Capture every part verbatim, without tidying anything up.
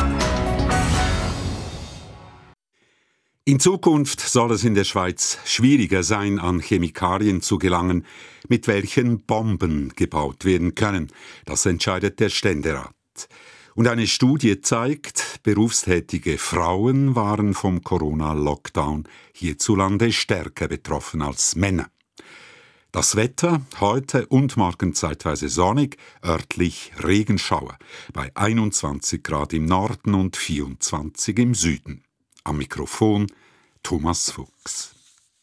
In Zukunft soll es in der Schweiz schwieriger sein, an Chemikalien zu gelangen, mit welchen Bomben gebaut werden können. Das entscheidet der Ständerat. Und eine Studie zeigt, berufstätige Frauen waren vom Corona-Lockdown hierzulande stärker betroffen als Männer. Das Wetter heute und morgen zeitweise sonnig, örtlich Regenschauer, bei einundzwanzig Grad im Norden und vierundzwanzig im Süden. Am Mikrofon Thomas Fuchs.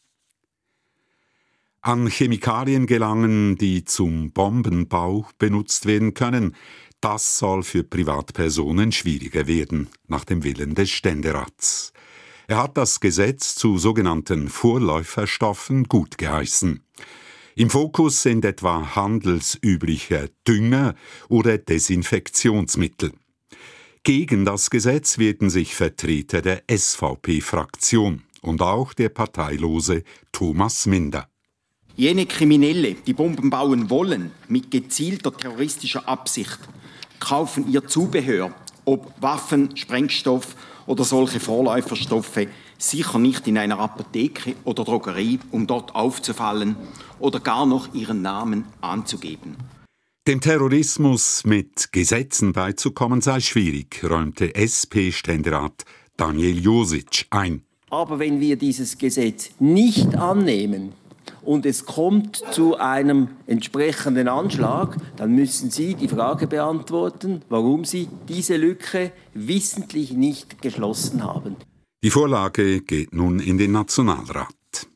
An Chemikalien gelangen, die zum Bombenbau benutzt werden können, das soll für Privatpersonen schwieriger werden, nach dem Willen des Ständerats. Er hat das Gesetz zu sogenannten Vorläuferstoffen gutgeheißen. Im Fokus sind etwa handelsübliche Dünger oder Desinfektionsmittel. Gegen das Gesetz wehrten sich Vertreter der S V P-Fraktion und auch der parteilose Thomas Minder. Jene Kriminelle, die Bomben bauen wollen, mit gezielter terroristischer Absicht, kaufen ihr Zubehör, ob Waffen, Sprengstoff oder solche Vorläuferstoffe, sicher nicht in einer Apotheke oder Drogerie, um dort aufzufallen oder gar noch ihren Namen anzugeben. Dem Terrorismus mit Gesetzen beizukommen sei schwierig, räumte S P-Ständerat Daniel Josic ein. Aber wenn wir dieses Gesetz nicht annehmen und es kommt zu einem entsprechenden Anschlag, dann müssen Sie die Frage beantworten, warum Sie diese Lücke wissentlich nicht geschlossen haben. Die Vorlage geht nun in den Nationalrat.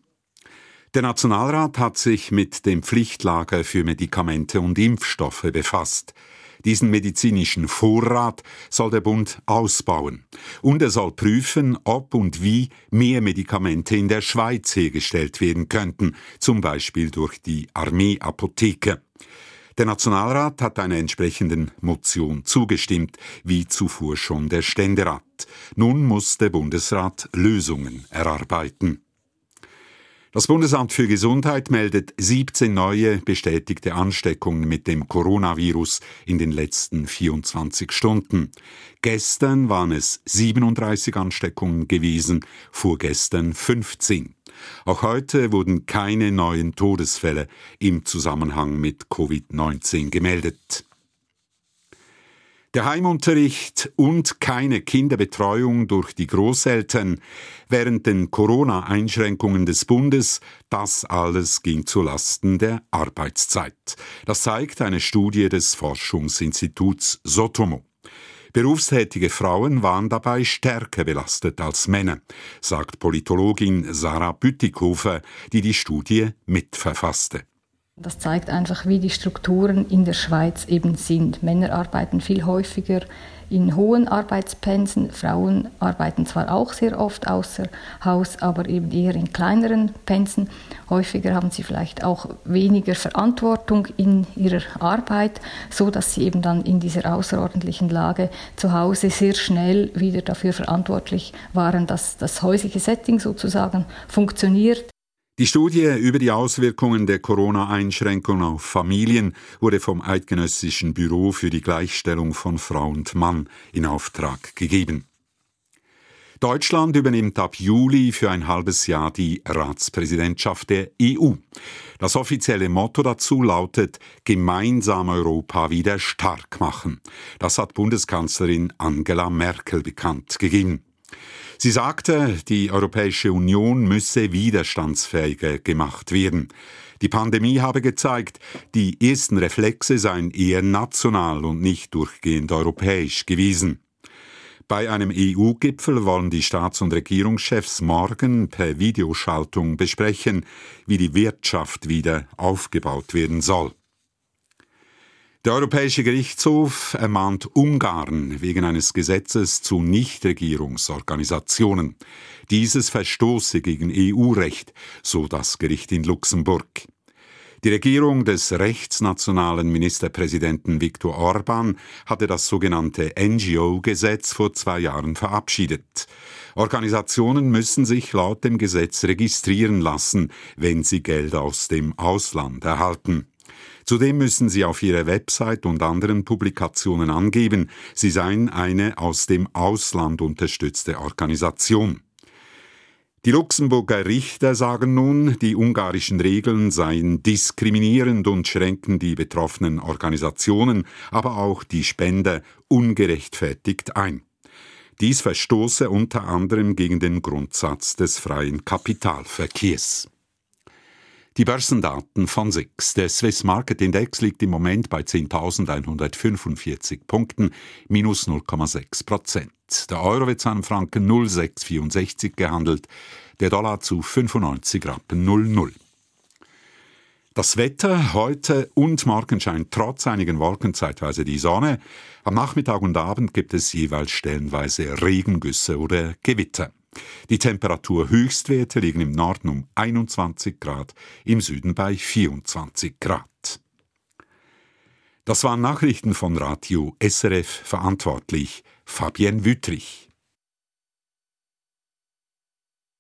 Der Nationalrat hat sich mit dem Pflichtlager für Medikamente und Impfstoffe befasst. Diesen medizinischen Vorrat soll der Bund ausbauen. Und er soll prüfen, ob und wie mehr Medikamente in der Schweiz hergestellt werden könnten, zum Beispiel durch die Armeeapotheke. Der Nationalrat hat einer entsprechenden Motion zugestimmt, wie zuvor schon der Ständerat. Nun muss der Bundesrat Lösungen erarbeiten. Das Bundesamt für Gesundheit meldet siebzehn neue bestätigte Ansteckungen mit dem Coronavirus in den letzten vierundzwanzig Stunden. Gestern waren es siebenunddreißig Ansteckungen gewesen, vorgestern fünfzehn. Auch heute wurden keine neuen Todesfälle im Zusammenhang mit Covid neunzehn gemeldet. Der Heimunterricht und keine Kinderbetreuung durch die Großeltern während den Corona-Einschränkungen des Bundes, das alles ging zulasten der Arbeitszeit. Das zeigt eine Studie des Forschungsinstituts Sotomo. Berufstätige Frauen waren dabei stärker belastet als Männer, sagt Politologin Sarah Bütikofer, die die Studie mitverfasste. Das zeigt einfach, wie die Strukturen in der Schweiz eben sind. Männer arbeiten viel häufiger in hohen Arbeitspensen, Frauen arbeiten zwar auch sehr oft außer Haus, aber eben eher in kleineren Pensen. Häufiger haben sie vielleicht auch weniger Verantwortung in ihrer Arbeit, so dass sie eben dann in dieser außerordentlichen Lage zu Hause sehr schnell wieder dafür verantwortlich waren, dass das häusliche Setting sozusagen funktioniert. Die Studie über die Auswirkungen der Corona-Einschränkungen auf Familien wurde vom Eidgenössischen Büro für die Gleichstellung von Frau und Mann in Auftrag gegeben. Deutschland übernimmt ab Juli für ein halbes Jahr die Ratspräsidentschaft der E U. Das offizielle Motto dazu lautet: Gemeinsam Europa wieder stark machen. Das hat Bundeskanzlerin Angela Merkel bekannt gegeben. Sie sagte, die Europäische Union müsse widerstandsfähiger gemacht werden. Die Pandemie habe gezeigt, die ersten Reflexe seien eher national und nicht durchgehend europäisch gewesen. Bei einem E U-Gipfel wollen die Staats- und Regierungschefs morgen per Videoschaltung besprechen, wie die Wirtschaft wieder aufgebaut werden soll. Der Europäische Gerichtshof ermahnt Ungarn wegen eines Gesetzes zu Nichtregierungsorganisationen. Dieses verstoße gegen E U-Recht, so das Gericht in Luxemburg. Die Regierung des rechtsnationalen Ministerpräsidenten Viktor Orbán hatte das sogenannte N G O-Gesetz vor zwei Jahren verabschiedet. Organisationen müssen sich laut dem Gesetz registrieren lassen, wenn sie Geld aus dem Ausland erhalten. Zudem müssen sie auf ihrer Website und anderen Publikationen angeben, sie seien eine aus dem Ausland unterstützte Organisation. Die Luxemburger Richter sagen nun, die ungarischen Regeln seien diskriminierend und schränken die betroffenen Organisationen, aber auch die Spender ungerechtfertigt ein. Dies verstoße unter anderem gegen den Grundsatz des freien Kapitalverkehrs. Die Börsendaten von S I X. Der Swiss Market Index liegt im Moment bei zehntausendeinhundertfünfundvierzig Punkten, minus null Komma sechs Prozent. Der Euro wird zu einem Franken null Komma sechshundertvierundsechzig gehandelt, der Dollar zu fünfundneunzig Rappen null null. Das Wetter: heute und morgen scheint trotz einigen Wolken zeitweise die Sonne. Am Nachmittag und Abend gibt es jeweils stellenweise Regengüsse oder Gewitter. Die Temperaturhöchstwerte liegen im Norden um einundzwanzig Grad, im Süden bei vierundzwanzig Grad. Das waren Nachrichten von Radio S R F, verantwortlich Fabienne Wüttrich.